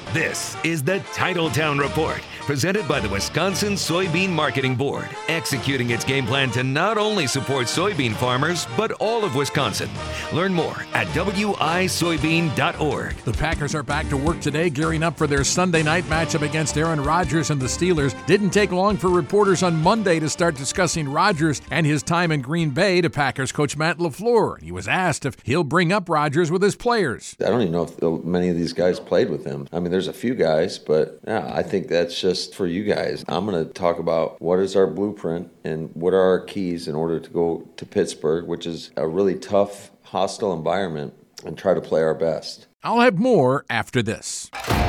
This is the Titletown Report, presented by the Wisconsin Soybean Marketing Board, executing its game plan to not only support soybean farmers, but all of Wisconsin. Learn more at wisoybean.org. The Packers are back to work today, gearing up for their Sunday night matchup against Aaron Rodgers and the Steelers. Didn't take long for reporters on Monday to start discussing Rodgers and his time in Green Bay to Packers coach Matt LaFleur. He was asked if he'll bring up Rodgers with his players. I don't even know if many of these guys played with him. I mean, there's a few guys, but yeah, I think that's just for you guys. I'm going to talk about what is our blueprint and what are our keys in order to go to Pittsburgh, which is a really tough, hostile environment, and try to play our best. I'll have more after this.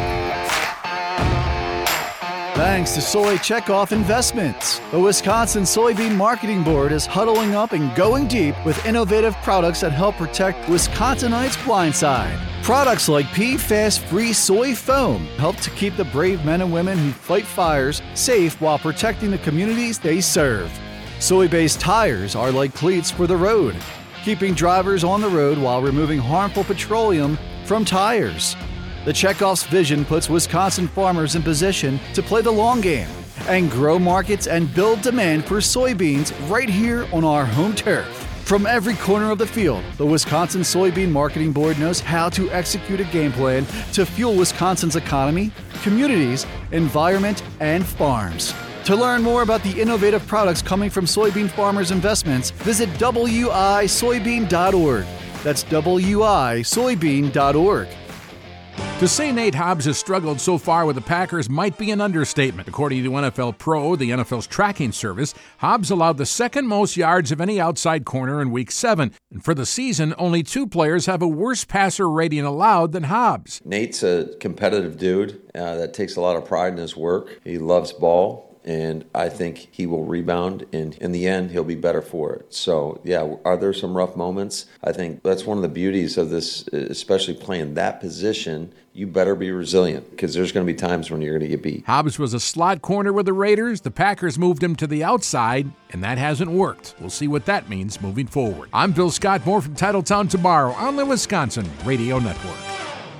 Thanks to Soy Checkoff Investments. The Wisconsin Soybean Marketing Board is huddling up and going deep with innovative products that help protect Wisconsinites' blind side. Products like PFAS-free soy foam help to keep the brave men and women who fight fires safe while protecting the communities they serve. Soy-based tires are like cleats for the road, keeping drivers on the road while removing harmful petroleum from tires. The Checkoff's vision puts Wisconsin farmers in position to play the long game and grow markets and build demand for soybeans right here on our home turf. From every corner of the field, the Wisconsin Soybean Marketing Board knows how to execute a game plan to fuel Wisconsin's economy, communities, environment, and farms. To learn more about the innovative products coming from soybean farmers' investments, visit wisoybean.org. That's wisoybean.org. To say Nate Hobbs has struggled so far with the Packers might be an understatement. According to NFL Pro, the NFL's tracking service, Hobbs allowed the second most yards of any outside corner in Week 7. And for the season, only 2 players have a worse passer rating allowed than Hobbs. Nate's a competitive dude that takes a lot of pride in his work. He loves ball. And I think he will rebound, and in the end, he'll be better for it. So, yeah, are there some rough moments? I think that's one of the beauties of this, especially playing that position. You better be resilient, because there's going to be times when you're going to get beat. Hobbs was a slot corner with the Raiders. The Packers moved him to the outside, and that hasn't worked. We'll see what that means moving forward. I'm Bill Scott. More from Titletown tomorrow on the Wisconsin Radio Network.